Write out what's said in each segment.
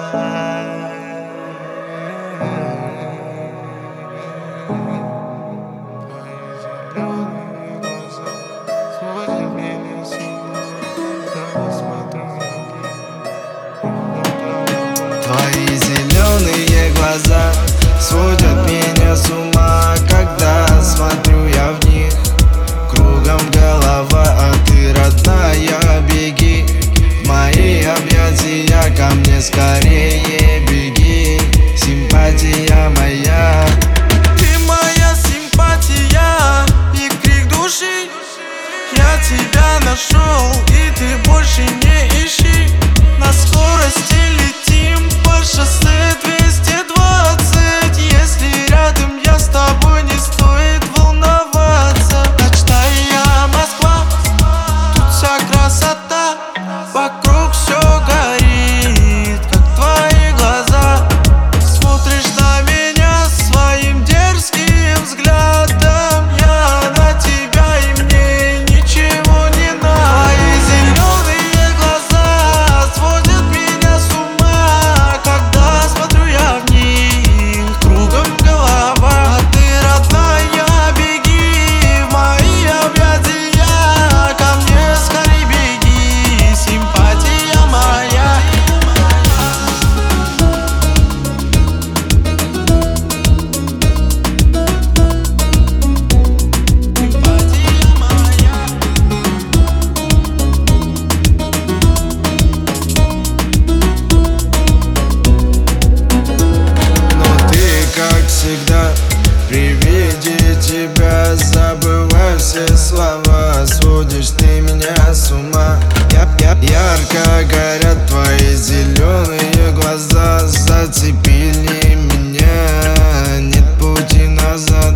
Твои зеленые глаза сводят меня с ума, когда смотрю я в них. Кругом голова, а ты, родная, беги в мои объятия, ко мне скорее беги, симпатия моя. Ты моя симпатия и крик души. Я тебя нашел, и ты больше не ищи. На скорости летим по шоссе 220. Если рядом я с тобой, не стоит волноваться. Ночная Москва, тут вся красота. Вокруг все горит, как твои глаза. Смотришь на меня своим дерзким взглядом. Я на тебя, и мне ничего не надо. Твои зеленые глаза сводят меня с ума, когда смотрю я в них. Кругом голова, а ты, родная, беги в мои объятия, ко мне скорей беги, симпатия моя. Симпатия моя. Но ты, как всегда, при виде тебя забываю все слова. Сводишь ты меня с ума. Ярко горят твои зеленые глаза, зацепили меня, нет пути назад.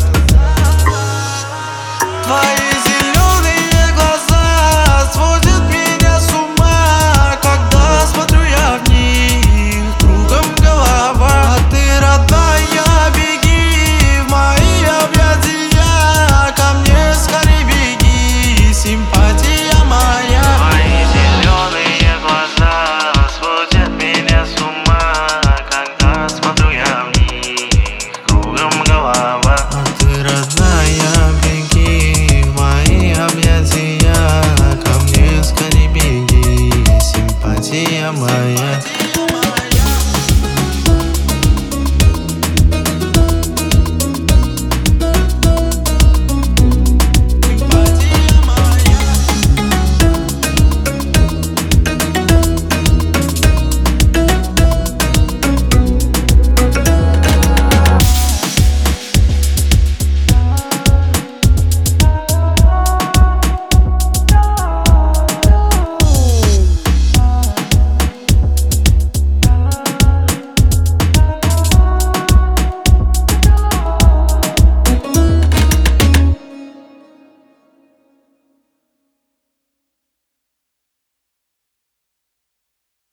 Твои зеленые глаза сводят меня с ума, когда смотрю я в них. Кругом голова, а ты, родная, беги в мои объятия, ко мне скорей беги, симпатия моя. Твои зеленые глаза сводят меня с ума, когда смотрю я в них. Кругом голова, А ты, родная, беги в мои объятия, ко мне скорей беги, симпатия моя.